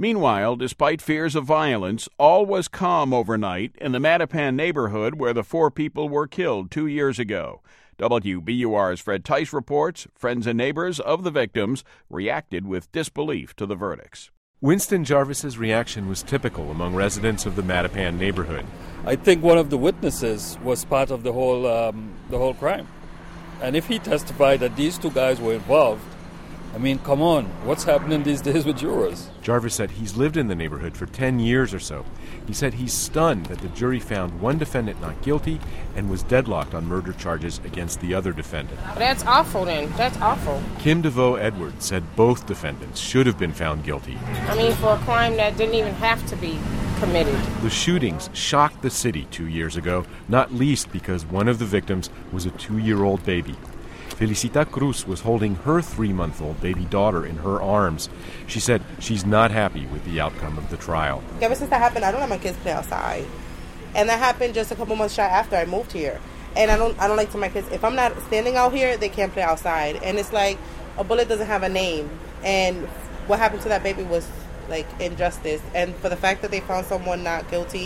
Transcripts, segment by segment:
Meanwhile, despite fears of violence, all was calm overnight in the Mattapan neighborhood where the 4 people were killed 2 years ago. WBUR's Fred Tice reports friends and neighbors of the victims reacted with disbelief to the verdicts. Winston Jarvis's reaction was typical among residents of the Mattapan neighborhood. I think one of the witnesses was part of the whole crime. And if he testified that these 2 guys were involved, I mean, come on, what's happening these days with jurors? Jarvis said he's lived in the neighborhood for 10 years or so. He said he's stunned that the jury found one defendant not guilty and was deadlocked on murder charges against the other defendant. That's awful then. That's awful. Kim DeVoe Edwards said both defendants should have been found guilty. I mean, for a crime that didn't even have to be committed. The shootings shocked the city 2 years ago, not least because one of the victims was a 2-year-old baby. Felicita Cruz was holding her 3-month-old baby daughter in her arms. She said she's not happy with the outcome of the trial. Ever since that happened, I don't let my kids play outside. And that happened just a couple months shy after I moved here. And I don't like to tell my kids, if I'm not standing out here, they can't play outside. And it's like a bullet doesn't have a name. And what happened to that baby was like injustice. And for the fact that they found someone not guilty,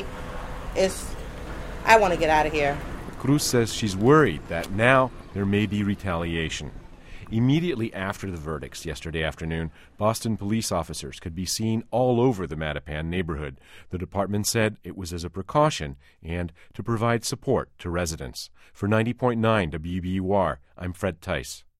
I want to get out of here. Cruz says she's worried that now there may be retaliation. Immediately after the verdicts yesterday afternoon, Boston police officers could be seen all over the Mattapan neighborhood. The department said it was as a precaution and to provide support to residents. For 90.9 WBUR, I'm Fred Tice.